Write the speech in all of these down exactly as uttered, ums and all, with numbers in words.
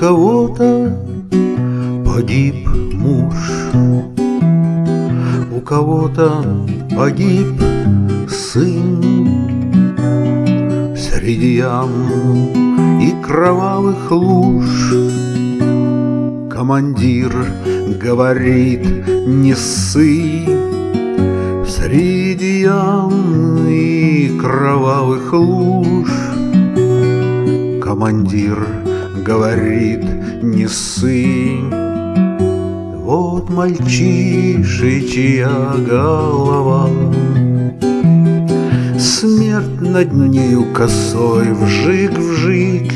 кого-то погиб муж, у кого-то погиб сын. Среди ям и кровавых луж командир говорит: не ссы. Среди ям и кровавых луж командир говорит: не ссы. Вот мальчишечья голова, смерть над нею косой вжик-вжик,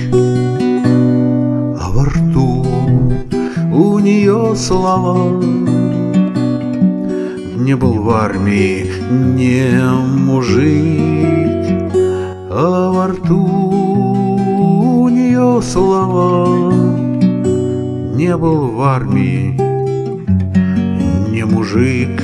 а во рту у нее слова. Не был в армии не мужик, а во рту у нее слова. Не был в армии не мужик,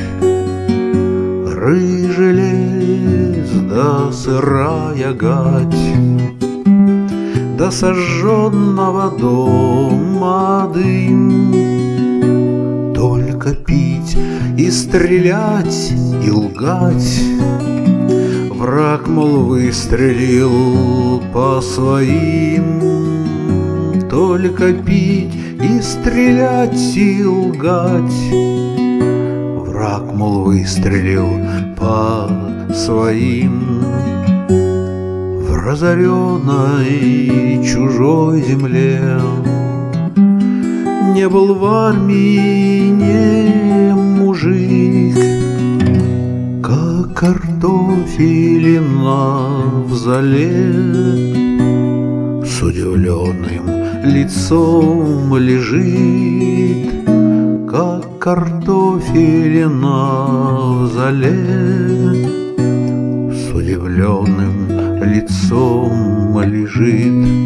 рыжий лес да сырая гать, до сожженного дома дым. Только пить и стрелять и лгать. Враг, мол, выстрелил по своим. Только пить и стрелять и лгать. Враг, мол, выстрелил по своим. В разоренной чужой земле не был в армии не мужик, как картофелина в зале, с удивленным лицом лежит, как картофелина в зале, с удивленным лицом лежит.